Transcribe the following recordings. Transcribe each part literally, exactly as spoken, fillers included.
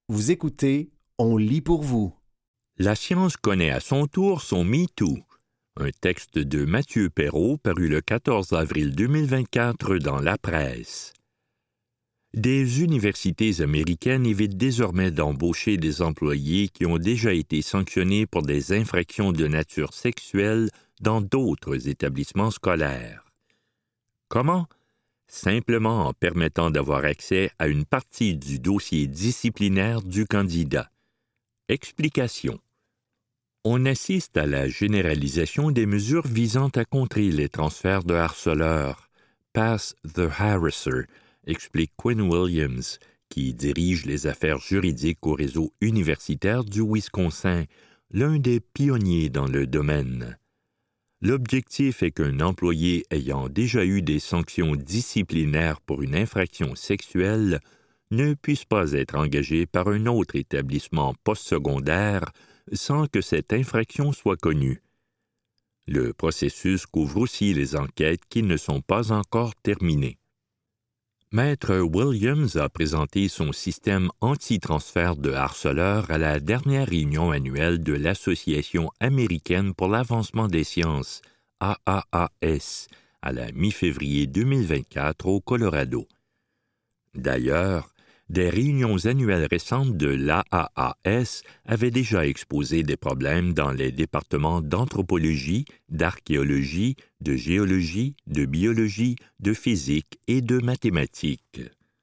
Vous écoutez, on lit pour vous. La science connaît à son tour son MeToo, un texte de Mathieu Perrault paru le quatorze avril deux mille vingt-quatre dans La Presse. Des universités américaines évitent désormais d'embaucher des employés qui ont déjà été sanctionnés pour des infractions de nature sexuelle dans d'autres établissements scolaires. Comment? Simplement en permettant d'avoir accès à une partie du dossier disciplinaire du candidat. Explication. On assiste à la généralisation des mesures visant à contrer les transferts de harceleurs. Pass the harasser, explique Quinn Williams, qui dirige les affaires juridiques au réseau universitaire du Wisconsin, l'un des pionniers dans le domaine. L'objectif est qu'un employé ayant déjà eu des sanctions disciplinaires pour une infraction sexuelle ne puisse pas être engagé par un autre établissement postsecondaire sans que cette infraction soit connue. Le processus couvre aussi les enquêtes qui ne sont pas encore terminées. Maître Williams a présenté son système anti-transfert de harceleurs à la dernière réunion annuelle de l'Association américaine pour l'avancement des sciences, A A A S, à la mi-février deux mille vingt-quatre au Colorado. D'ailleurs, des réunions annuelles récentes de l'A A A S avaient déjà exposé des problèmes dans les départements d'anthropologie, d'archéologie, de géologie, de biologie, de physique et de mathématiques.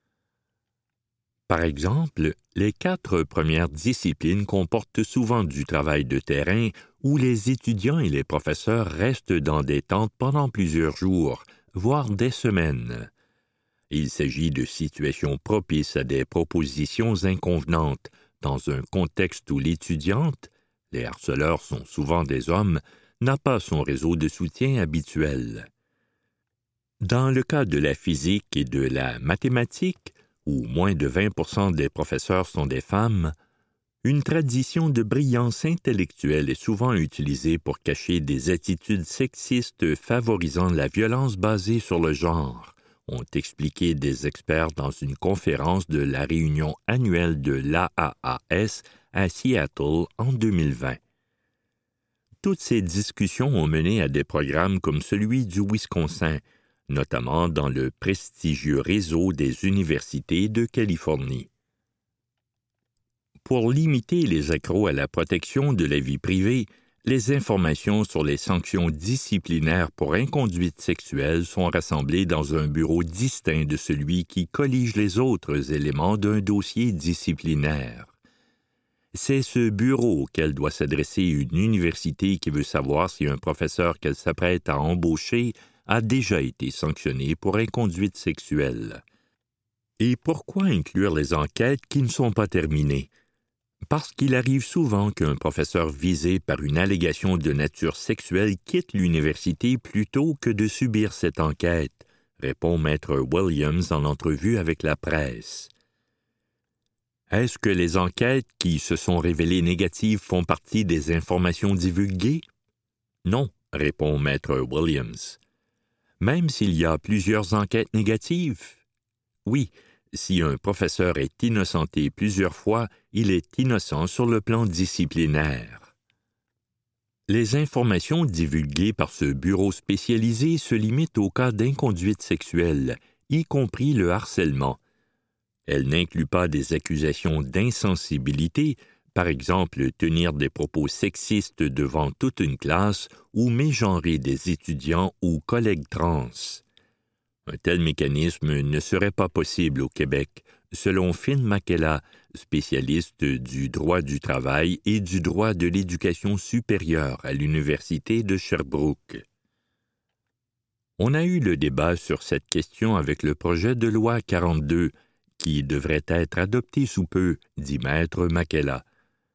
Par exemple, les quatre premières disciplines comportent souvent du travail de terrain où les étudiants et les professeurs restent dans des tentes pendant plusieurs jours, voire des semaines. Il s'agit de situations propices à des propositions inconvenantes, dans un contexte où l'étudiante, les harceleurs sont souvent des hommes, n'a pas son réseau de soutien habituel. Dans le cas de la physique et de la mathématique, où moins de vingt pour cent des professeurs sont des femmes, une tradition de brillance intellectuelle est souvent utilisée pour cacher des attitudes sexistes favorisant la violence basée sur le genre, ont expliqué des experts dans une conférence de la réunion annuelle de l'A A A S à Seattle en deux mille vingt. Toutes ces discussions ont mené à des programmes comme celui du Wisconsin, notamment dans le prestigieux réseau des universités de Californie. Pour limiter les accros à la protection de la vie privée, les informations sur les sanctions disciplinaires pour inconduite sexuelle sont rassemblées dans un bureau distinct de celui qui collige les autres éléments d'un dossier disciplinaire. C'est ce bureau auquel doit s'adresser une université qui veut savoir si un professeur qu'elle s'apprête à embaucher a déjà été sanctionné pour inconduite sexuelle. Et pourquoi inclure les enquêtes qui ne sont pas terminées? Parce qu'il arrive souvent qu'un professeur visé par une allégation de nature sexuelle quitte l'université plutôt que de subir cette enquête, répond Maître Williams en entrevue avec la presse. Est-ce que les enquêtes qui se sont révélées négatives font partie des informations divulguées? Non, répond Maître Williams. Même s'il y a plusieurs enquêtes négatives? Oui. Si un professeur est innocenté plusieurs fois, il est innocent sur le plan disciplinaire. Les informations divulguées par ce bureau spécialisé se limitent aux cas d'inconduite sexuelle, y compris le harcèlement. Elles n'incluent pas des accusations d'insensibilité, par exemple tenir des propos sexistes devant toute une classe ou mégenrer des étudiants ou collègues trans. Un tel mécanisme ne serait pas possible au Québec, selon Finn Makela, spécialiste du droit du travail et du droit de l'éducation supérieure à l'Université de Sherbrooke. On a eu le débat sur cette question avec le projet de loi quarante-deux, qui devrait être adopté sous peu, dit Maître Makela.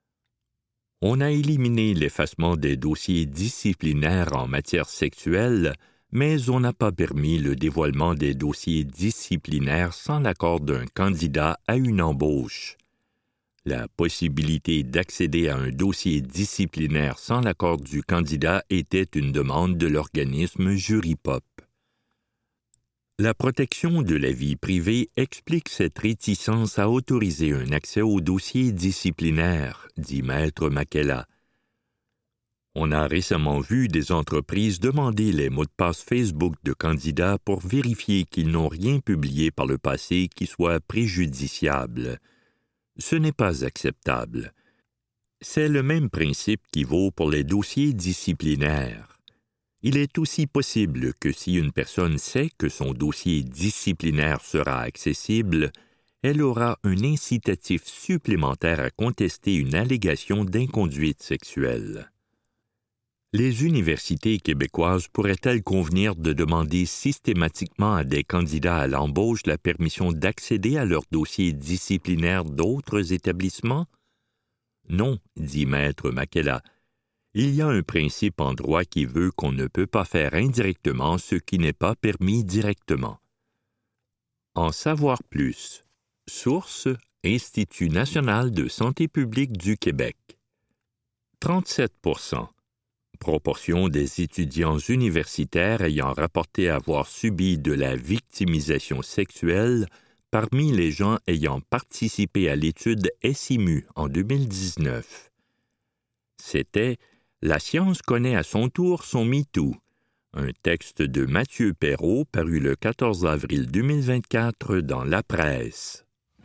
On a éliminé l'effacement des dossiers disciplinaires en matière sexuelle, mais on n'a pas permis le dévoilement des dossiers disciplinaires sans l'accord d'un candidat à une embauche. La possibilité d'accéder à un dossier disciplinaire sans l'accord du candidat était une demande de l'organisme Jury Pop. La protection de la vie privée explique cette réticence à autoriser un accès aux dossiers disciplinaires, dit Maître Makela. On a récemment vu des entreprises demander les mots de passe Facebook de candidats pour vérifier qu'ils n'ont rien publié par le passé qui soit préjudiciable. Ce n'est pas acceptable. C'est le même principe qui vaut pour les dossiers disciplinaires. Il est aussi possible que si une personne sait que son dossier disciplinaire sera accessible, elle aura un incitatif supplémentaire à contester une allégation d'inconduite sexuelle. Les universités québécoises pourraient-elles convenir de demander systématiquement à des candidats à l'embauche la permission d'accéder à leurs dossiers disciplinaires d'autres établissements? Non, dit Maître Makela. Il y a un principe en droit qui veut qu'on ne peut pas faire indirectement ce qui n'est pas permis directement. En savoir plus. Source: Institut national de santé publique du Québec. trente-sept pour cent. Proportion des étudiants universitaires ayant rapporté avoir subi de la victimisation sexuelle parmi les gens ayant participé à l'étude S I M U en deux mille dix-neuf. C'était « La science connaît à son tour son MeToo », un texte de Mathieu Perrault paru le quatorze avril deux mille vingt-quatre dans La Presse.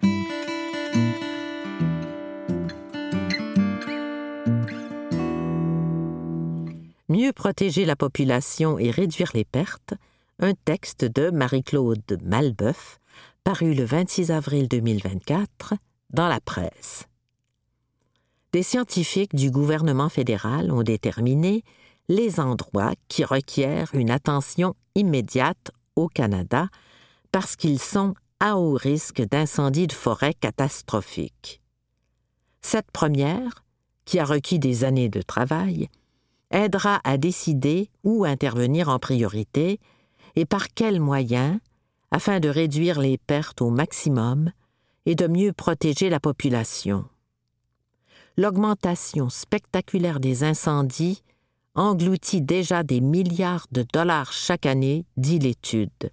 Mieux protéger la population et réduire les pertes, un texte de Marie-Claude Malbeuf, paru le vingt-six avril deux mille vingt-quatre dans La Presse. Des scientifiques du gouvernement fédéral ont déterminé les endroits qui requièrent une attention immédiate au Canada parce qu'ils sont à haut risque d'incendies de forêt catastrophiques. Cette première, qui a requis des années de travail, aidera à décider où intervenir en priorité et par quels moyens afin de réduire les pertes au maximum et de mieux protéger la population. L'augmentation spectaculaire des incendies engloutit déjà des milliards de dollars chaque année, dit l'étude.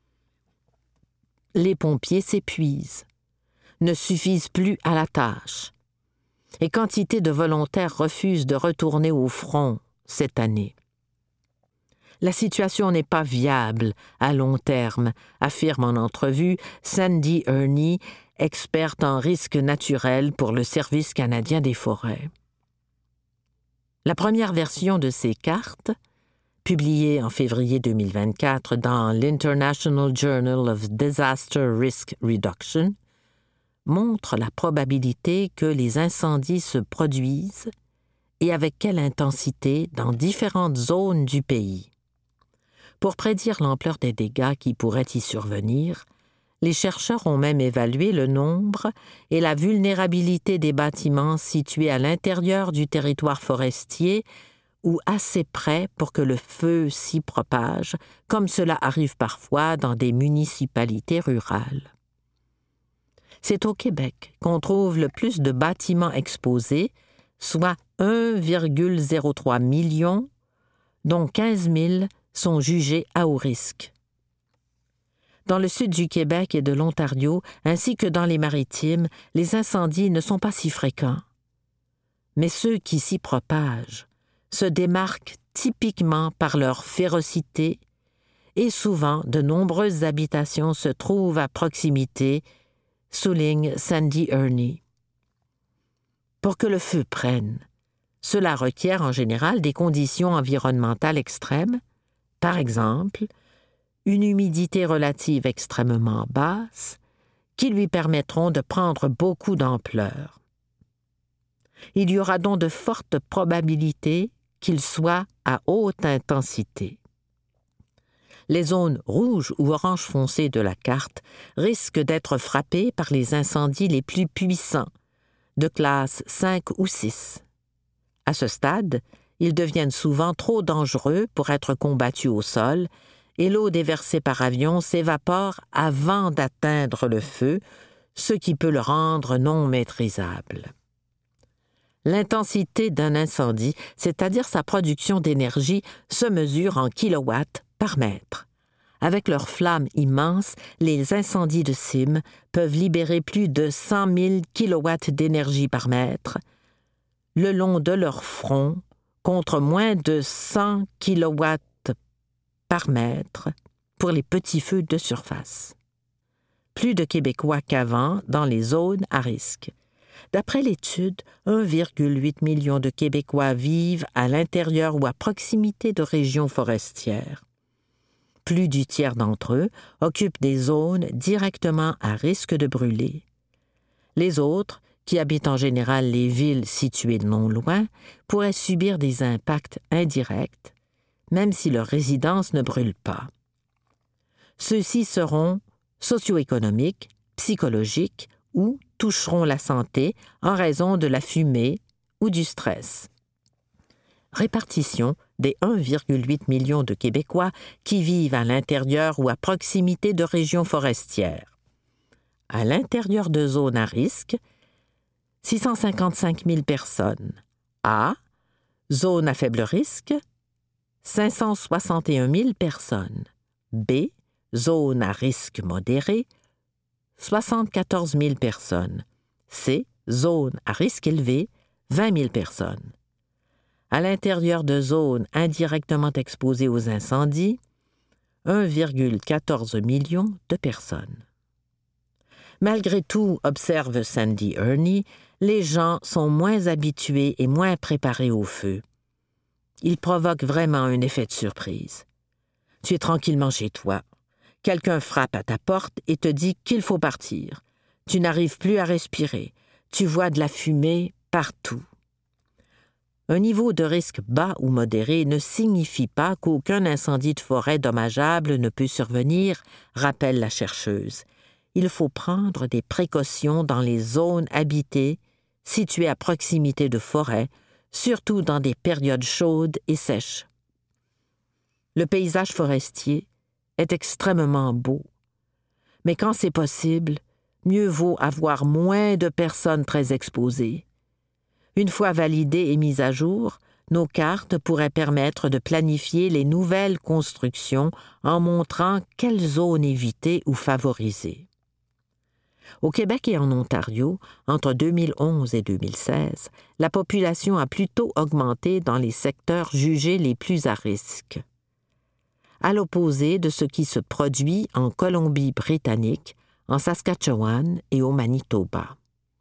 Les pompiers s'épuisent, ne suffisent plus à la tâche, et quantité de volontaires refusent de retourner au front cette année. La situation n'est pas viable à long terme, affirme en entrevue Sandy Ernie, experte en risques naturels pour le Service canadien des forêts. La première version de ces cartes, publiée en février deux mille vingt-quatre dans l'International Journal of Disaster Risk Reduction, montre la probabilité que les incendies se produisent et avec quelle intensité dans différentes zones du pays. Pour prédire l'ampleur des dégâts qui pourraient y survenir, les chercheurs ont même évalué le nombre et la vulnérabilité des bâtiments situés à l'intérieur du territoire forestier ou assez près pour que le feu s'y propage, comme cela arrive parfois dans des municipalités rurales. C'est au Québec qu'on trouve le plus de bâtiments exposés, soit un virgule zéro trois million, dont quinze mille sont jugés à haut risque. Dans le sud du Québec et de l'Ontario, ainsi que dans les Maritimes, les incendies ne sont pas si fréquents. Mais ceux qui s'y propagent se démarquent typiquement par leur férocité et souvent de nombreuses habitations se trouvent à proximité, souligne Sandy Ernie. Pour que le feu prenne, cela requiert en général des conditions environnementales extrêmes, par exemple, une humidité relative extrêmement basse, qui lui permettront de prendre beaucoup d'ampleur. Il y aura donc de fortes probabilités qu'il soit à haute intensité. Les zones rouges ou orange foncé de la carte risquent d'être frappées par les incendies les plus puissants, de classe cinq ou six. À ce stade, ils deviennent souvent trop dangereux pour être combattus au sol et l'eau déversée par avion s'évapore avant d'atteindre le feu, ce qui peut le rendre non maîtrisable. L'intensité d'un incendie, c'est-à-dire sa production d'énergie, se mesure en kilowatts par mètre. Avec leurs flammes immenses, les incendies de cime peuvent libérer plus de cent mille kilowatts d'énergie par mètre le long de leur front, contre moins de cent kilowatts par mètre pour les petits feux de surface. Plus de Québécois qu'avant dans les zones à risque. D'après l'étude, un virgule huit million de Québécois vivent à l'intérieur ou à proximité de régions forestières. Plus du tiers d'entre eux occupent des zones directement à risque de brûler. Les autres, qui habitent en général les villes situées non loin, pourraient subir des impacts indirects, même si leur résidence ne brûle pas. Ceux-ci seront socio-économiques, psychologiques ou toucheront la santé en raison de la fumée ou du stress. Répartition des un virgule huit million de Québécois qui vivent à l'intérieur ou à proximité de régions forestières. À l'intérieur de zones à risque, six cent cinquante-cinq mille personnes. A, zone à faible risque, cinq cent soixante et un mille personnes. B, zone à risque modéré, soixante-quatorze mille personnes. C, zone à risque élevé, vingt mille personnes. À l'intérieur de zones indirectement exposées aux incendies, un virgule quatorze million de personnes. Malgré tout, observe Sandy Ernie, les gens sont moins habitués et moins préparés au feu. Ils provoquent vraiment un effet de surprise. Tu es tranquillement chez toi. Quelqu'un frappe à ta porte et te dit qu'il faut partir. Tu n'arrives plus à respirer. Tu vois de la fumée partout. Un niveau de risque bas ou modéré ne signifie pas qu'aucun incendie de forêt dommageable ne peut survenir, rappelle la chercheuse. Il faut prendre des précautions dans les zones habitées, situées à proximité de forêts, surtout dans des périodes chaudes et sèches. Le paysage forestier est extrêmement beau, mais quand c'est possible, mieux vaut avoir moins de personnes très exposées. Une fois validées et mises à jour, nos cartes pourraient permettre de planifier les nouvelles constructions en montrant quelles zones éviter ou favoriser. Au Québec et en Ontario, entre deux mille onze et deux mille seize, la population a plutôt augmenté dans les secteurs jugés les plus à risque, à l'opposé de ce qui se produit en Colombie-Britannique, en Saskatchewan et au Manitoba.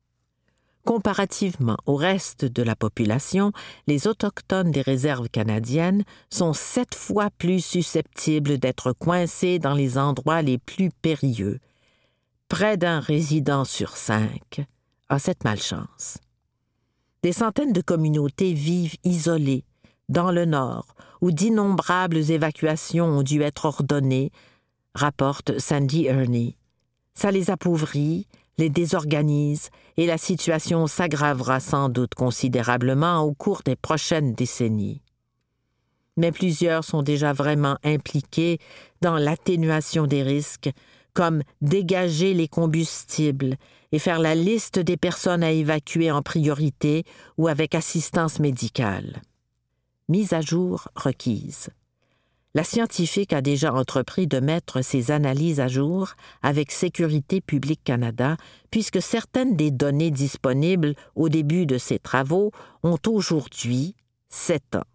Comparativement au reste de la population, les Autochtones des réserves canadiennes sont sept fois plus susceptibles d'être coincés dans les endroits les plus périlleux. Près d'un résident sur cinq a cette malchance. Des centaines de communautés vivent isolées, dans le Nord, où d'innombrables évacuations ont dû être ordonnées, rapporte Sandy Ernie. Ça les appauvrit, les désorganise, et la situation s'aggravera sans doute considérablement au cours des prochaines décennies. Mais plusieurs sont déjà vraiment impliqués dans l'atténuation des risques, comme dégager les combustibles et faire la liste des personnes à évacuer en priorité ou avec assistance médicale. Mise à jour requise. La scientifique a déjà entrepris de mettre ses analyses à jour avec Sécurité publique Canada, puisque certaines des données disponibles au début de ses travaux ont aujourd'hui sept ans.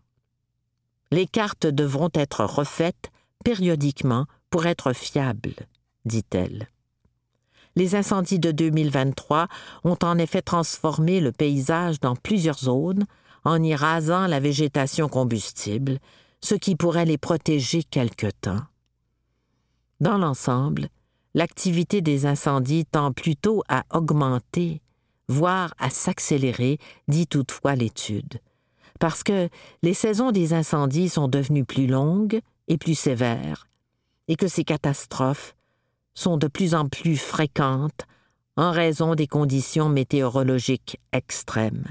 Les cartes devront être refaites périodiquement pour être fiables, dit-elle. Les incendies de deux mille vingt-trois ont en effet transformé le paysage dans plusieurs zones en y rasant la végétation combustible, ce qui pourrait les protéger quelque temps. Dans l'ensemble, l'activité des incendies tend plutôt à augmenter, voire à s'accélérer, dit toutefois l'étude, parce que les saisons des incendies sont devenues plus longues et plus sévères, et que ces catastrophes sont de plus en plus fréquentes en raison des conditions météorologiques extrêmes.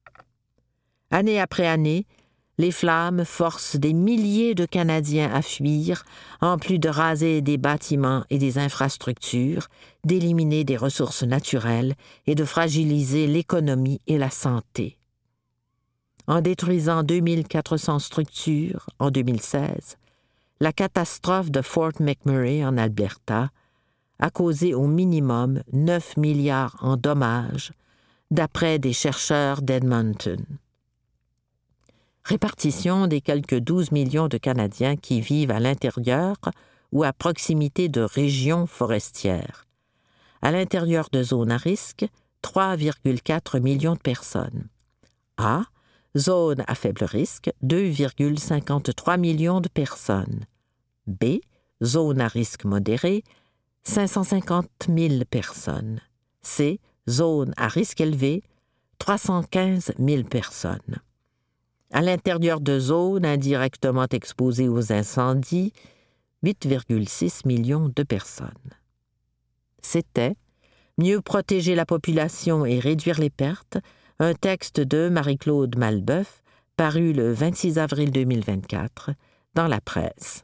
Année après année, les flammes forcent des milliers de Canadiens à fuir, en plus de raser des bâtiments et des infrastructures, d'éliminer des ressources naturelles et de fragiliser l'économie et la santé. En détruisant deux mille quatre cents structures en deux mille seize, la catastrophe de Fort McMurray en Alberta a causé au minimum neuf milliards en dommages, d'après des chercheurs d'Edmonton. Répartition des quelques douze millions de Canadiens qui vivent à l'intérieur ou à proximité de régions forestières. À l'intérieur de zones à risque, trois virgule quatre millions de personnes. A, zone à faible risque, deux virgule cinquante-trois millions de personnes. B, zone à risque modéré, cinq cent cinquante mille personnes. C, zone à risque élevé, trois cent quinze mille personnes. À l'intérieur de zones indirectement exposées aux incendies, huit virgule six millions de personnes. C'était « Mieux protéger la population et réduire les pertes », un texte de Marie-Claude Malbeuf, paru le vingt-six avril deux mille vingt-quatre dans la presse.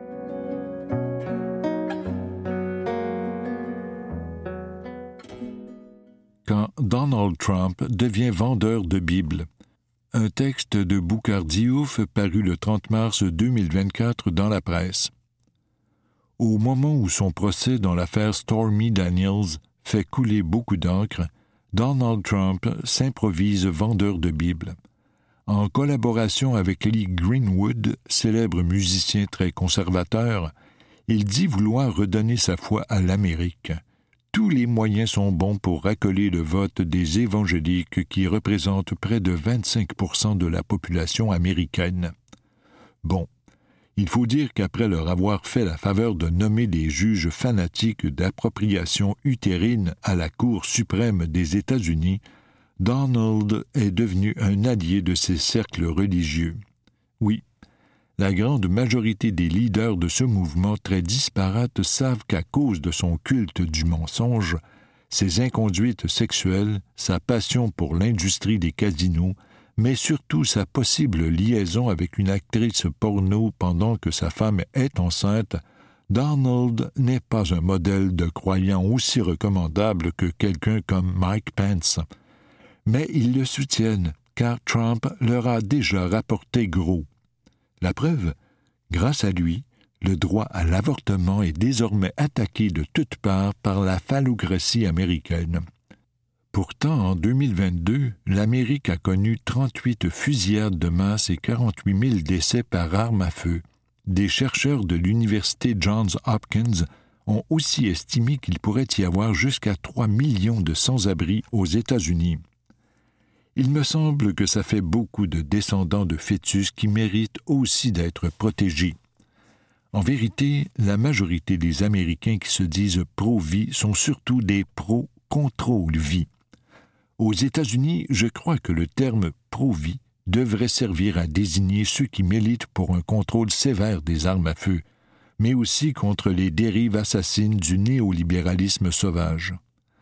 Quand Donald Trump devient vendeur de Bibles. Un texte de Boukhar Diouf paru le trente mars deux mille vingt-quatre dans la presse. Au moment où son procès dans l'affaire Stormy Daniels fait couler beaucoup d'encre, Donald Trump s'improvise vendeur de Bibles. En collaboration avec Lee Greenwood, célèbre musicien très conservateur, il dit vouloir redonner sa foi à l'Amérique. Tous les moyens sont bons pour racoler le vote des évangéliques qui représentent près de vingt-cinq pour cent de la population américaine. Bon, il faut dire qu'après leur avoir fait la faveur de nommer des juges fanatiques d'appropriation utérine à la Cour suprême des États-Unis, Donald est devenu un allié de ces cercles religieux. Oui, la grande majorité des leaders de ce mouvement très disparate savent qu'à cause de son culte du mensonge, ses inconduites sexuelles, sa passion pour l'industrie des casinos, mais surtout sa possible liaison avec une actrice porno pendant que sa femme est enceinte, Donald n'est pas un modèle de croyant aussi recommandable que quelqu'un comme Mike Pence. Mais ils le soutiennent, car Trump leur a déjà rapporté gros. La preuve, grâce à lui, le droit à l'avortement est désormais attaqué de toutes parts par la phallocratie américaine. Pourtant, en deux mille vingt-deux, l'Amérique a connu trente-huit fusillades de masse et quarante-huit mille décès par arme à feu. Des chercheurs de l'université Johns Hopkins ont aussi estimé qu'il pourrait y avoir jusqu'à trois millions de sans-abri aux États-Unis. Il me semble que ça fait beaucoup de descendants de fœtus qui méritent aussi d'être protégés. En vérité, la majorité des Américains qui se disent pro-vie sont surtout des pro-contrôle-vie. Aux États-Unis, je crois que le terme pro-vie devrait servir à désigner ceux qui militent pour un contrôle sévère des armes à feu, mais aussi contre les dérives assassines du néolibéralisme sauvage.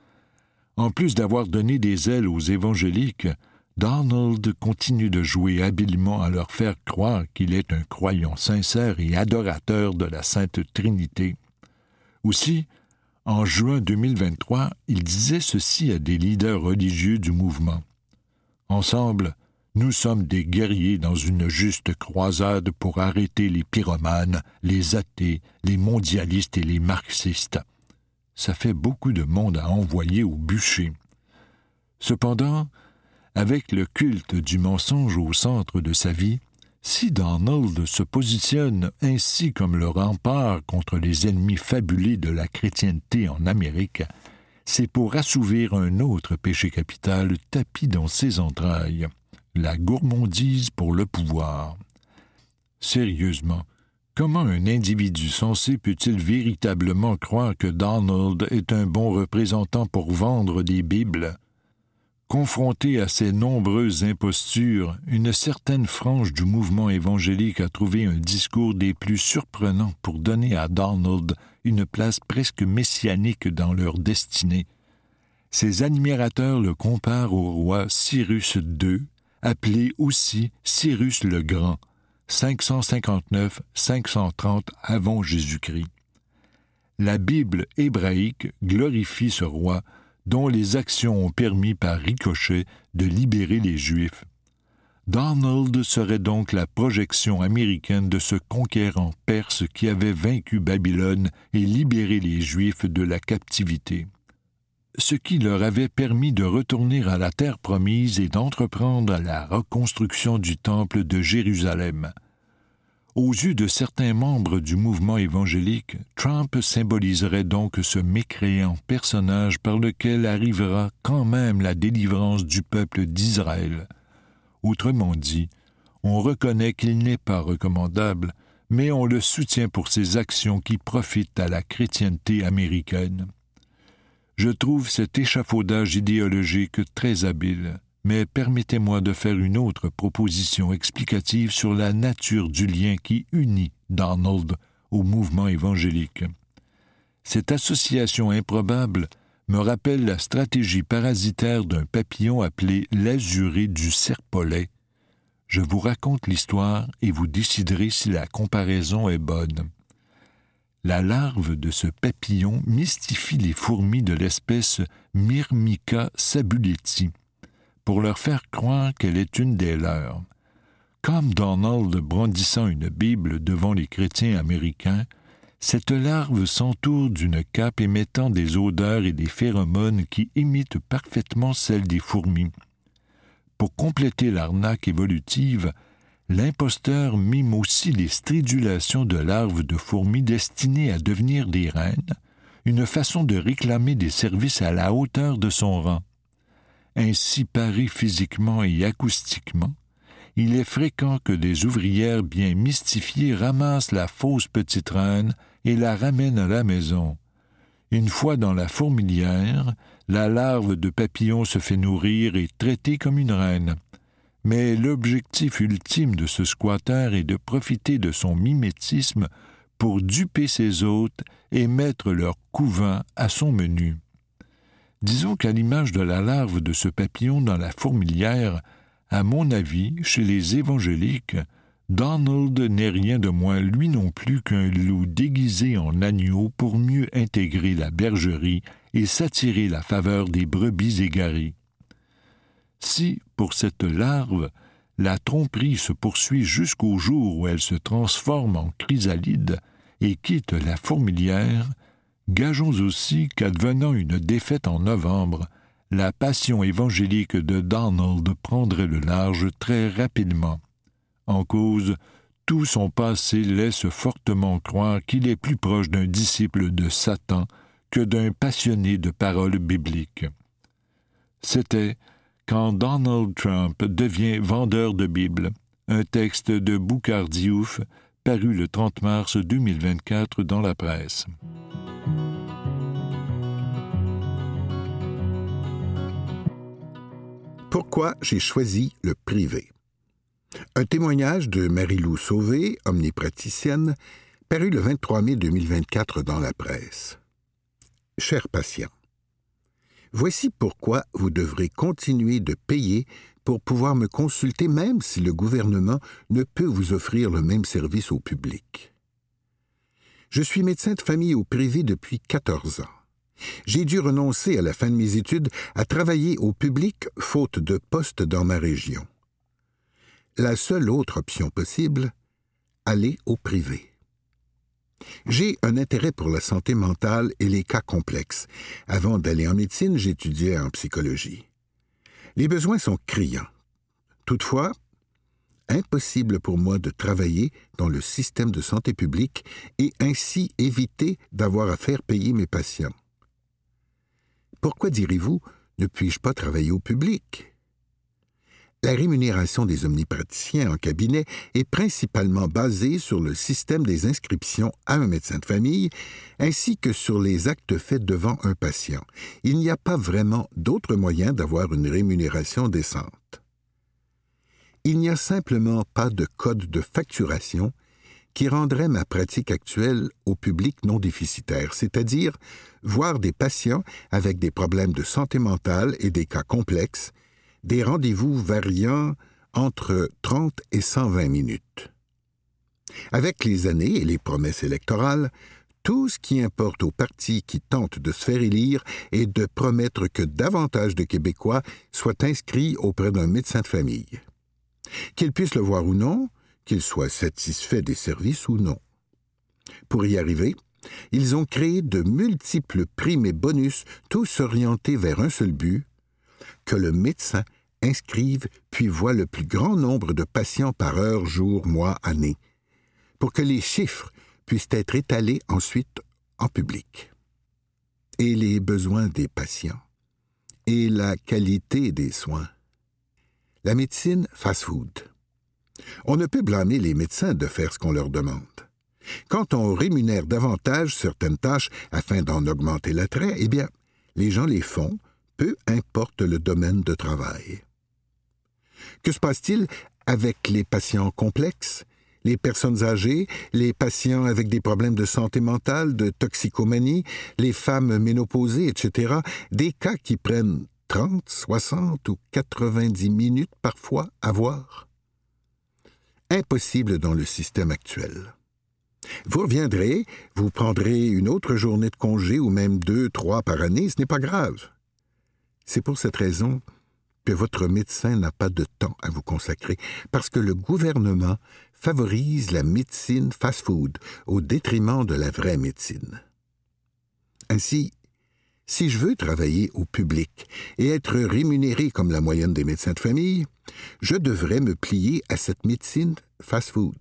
En plus d'avoir donné des ailes aux évangéliques, Donald continue de jouer habilement à leur faire croire qu'il est un croyant sincère et adorateur de la Sainte Trinité. Aussi, en juin deux mille vingt-trois, il disait ceci à des leaders religieux du mouvement. « Ensemble, nous sommes des guerriers dans une juste croisade pour arrêter les pyromanes, les athées, les mondialistes et les marxistes. » Ça fait beaucoup de monde à envoyer au bûcher. Cependant, avec le culte du mensonge au centre de sa vie, si Donald se positionne ainsi comme le rempart contre les ennemis fabulés de la chrétienté en Amérique, c'est pour assouvir un autre péché capital tapi dans ses entrailles, la gourmandise pour le pouvoir. Sérieusement, comment un individu sensé peut-il véritablement croire que Donald est un bon représentant pour vendre des Bibles? Confronté à ces nombreuses impostures, une certaine frange du mouvement évangélique a trouvé un discours des plus surprenants pour donner à Donald une place presque messianique dans leur destinée. Ses admirateurs le comparent au roi Cyrus deux, appelé aussi Cyrus le Grand, cinq cent cinquante-neuf à cinq cent trente avant Jésus-Christ. La Bible hébraïque glorifie ce roi dont les actions ont permis par ricochet de libérer les Juifs. Donald serait donc la projection américaine de ce conquérant perse qui avait vaincu Babylone et libéré les Juifs de la captivité, ce qui leur avait permis de retourner à la terre promise et d'entreprendre la reconstruction du temple de Jérusalem. Aux yeux de certains membres du mouvement évangélique, Trump symboliserait donc ce mécréant personnage par lequel arrivera quand même la délivrance du peuple d'Israël. Autrement dit, on reconnaît qu'il n'est pas recommandable, mais on le soutient pour ses actions qui profitent à la chrétienté américaine. Je trouve cet échafaudage idéologique très habile, mais permettez-moi de faire une autre proposition explicative sur la nature du lien qui unit Donald au mouvement évangélique. Cette association improbable me rappelle la stratégie parasitaire d'un papillon appelé l'azuré du serpolet. Je vous raconte l'histoire et vous déciderez si la comparaison est bonne. La larve de ce papillon mystifie les fourmis de l'espèce Myrmica sabuleti pour leur faire croire qu'elle est une des leurs. Comme Donald brandissant une Bible devant les chrétiens américains, cette larve s'entoure d'une cape émettant des odeurs et des phéromones qui imitent parfaitement celles des fourmis. Pour compléter l'arnaque évolutive, l'imposteur mime aussi les stridulations de larves de fourmis destinées à devenir des reines, une façon de réclamer des services à la hauteur de son rang. Ainsi paré physiquement et acoustiquement, il est fréquent que des ouvrières bien mystifiées ramassent la fausse petite reine et la ramènent à la maison. Une fois dans la fourmilière, la larve de papillon se fait nourrir et traiter comme une reine. Mais l'objectif ultime de ce squatteur est de profiter de son mimétisme pour duper ses hôtes et mettre leur couvain à son menu. Disons qu'à l'image de la larve de ce papillon dans la fourmilière, à mon avis, chez les évangéliques, Donald n'est rien de moins lui non plus qu'un loup déguisé en agneau pour mieux intégrer la bergerie et s'attirer la faveur des brebis égarées. Si, pour cette larve, la tromperie se poursuit jusqu'au jour où elle se transforme en chrysalide et quitte la fourmilière, gageons aussi qu'advenant une défaite en novembre, la passion évangélique de Donald prendrait le large très rapidement. En cause, tout son passé laisse fortement croire qu'il est plus proche d'un disciple de Satan que d'un passionné de paroles bibliques. C'était Quand Donald Trump devient vendeur de Bible, un texte de Boukhar Diouf, paru le trente mars deux mille vingt-quatre dans la presse. Pourquoi j'ai choisi le privé? Un témoignage de Marie-Lou Sauvé, omnipraticienne, paru le vingt-trois mai deux mille vingt-quatre dans la presse. Chers patients, voici pourquoi vous devrez continuer de payer pour pouvoir me consulter même si le gouvernement ne peut vous offrir le même service au public. Je suis médecin de famille au privé depuis quatorze ans. J'ai dû renoncer à la fin de mes études à travailler au public faute de poste dans ma région. La seule autre option possible, aller au privé. J'ai un intérêt pour la santé mentale et les cas complexes. Avant d'aller en médecine, j'étudiais en psychologie. Les besoins sont criants. Toutefois, impossible pour moi de travailler dans le système de santé publique et ainsi éviter d'avoir à faire payer mes patients. Pourquoi, direz-vous, ne puis-je pas travailler au public? La rémunération des omnipraticiens en cabinet est principalement basée sur le système des inscriptions à un médecin de famille ainsi que sur les actes faits devant un patient. Il n'y a pas vraiment d'autre moyen d'avoir une rémunération décente. Il n'y a simplement pas de code de facturation qui rendrait ma pratique actuelle au public non déficitaire, c'est-à-dire voir des patients avec des problèmes de santé mentale et des cas complexes, des rendez-vous variant entre trente et cent vingt minutes. Avec les années et les promesses électorales, tout ce qui importe aux partis qui tentent de se faire élire est de promettre que davantage de Québécois soient inscrits auprès d'un médecin de famille. Qu'ils puissent le voir ou non, qu'ils soient satisfaits des services ou non. Pour y arriver, ils ont créé de multiples primes et bonus, tous orientés vers un seul but, que le médecin inscrive puis voit le plus grand nombre de patients par heure, jour, mois, année, pour que les chiffres puissent être étalés ensuite en public. Et les besoins des patients, et la qualité des soins. La médecine fast-food. On ne peut blâmer les médecins de faire ce qu'on leur demande. Quand on rémunère davantage certaines tâches afin d'en augmenter l'attrait, eh bien, les gens les font, peu importe le domaine de travail. Que se passe-t-il avec les patients complexes, les personnes âgées, les patients avec des problèmes de santé mentale, de toxicomanie, les femmes ménopausées, et cetera, des cas qui prennent trente, soixante ou quatre-vingt-dix minutes parfois à voir? Impossible dans le système actuel. Vous reviendrez, vous prendrez une autre journée de congé ou même deux, trois par année, ce n'est pas grave. C'est pour cette raison que votre médecin n'a pas de temps à vous consacrer, parce que le gouvernement favorise la médecine fast-food au détriment de la vraie médecine. Ainsi, si je veux travailler au public et être rémunéré comme la moyenne des médecins de famille, je devrais me plier à cette médecine fast-food.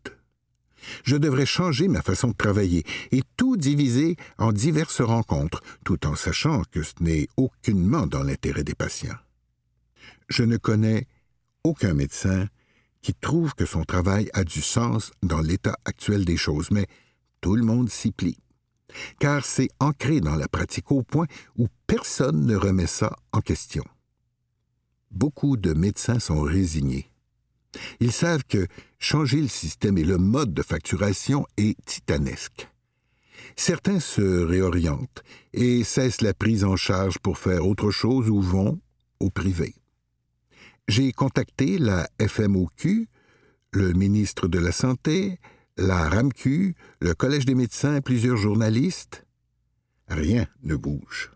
Je devrais changer ma façon de travailler et tout diviser en diverses rencontres, tout en sachant que ce n'est aucunement dans l'intérêt des patients. Je ne connais aucun médecin qui trouve que son travail a du sens dans l'état actuel des choses, mais tout le monde s'y plie, car c'est ancré dans la pratique au point où personne ne remet ça en question. Beaucoup de médecins sont résignés. Ils savent que changer le système et le mode de facturation est titanesque. Certains se réorientent et cessent la prise en charge pour faire autre chose ou vont au privé. J'ai contacté la F M O Q, le ministre de la Santé, la R A M Q, le Collège des médecins, plusieurs journalistes. Rien ne bouge.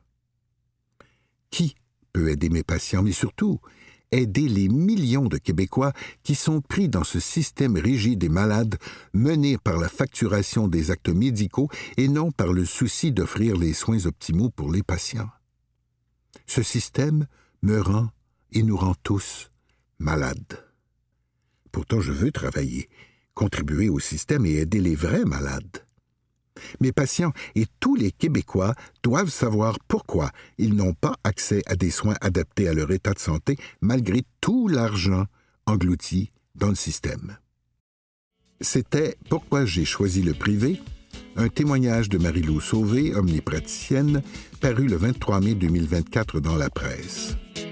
Qui peut aider mes patients, mais surtout aider les millions de Québécois qui sont pris dans ce système rigide et malade mené par la facturation des actes médicaux et non par le souci d'offrir les soins optimaux pour les patients? Ce système me rend et nous rend tous malades. Pourtant, je veux travailler, contribuer au système et aider les vrais malades. Mes patients et tous les Québécois doivent savoir pourquoi ils n'ont pas accès à des soins adaptés à leur état de santé malgré tout l'argent englouti dans le système. C'était « Pourquoi j'ai choisi le privé ?» un témoignage de Marie-Lou Sauvé, omnipraticienne, paru le vingt-trois mai deux mille vingt-quatre dans la presse.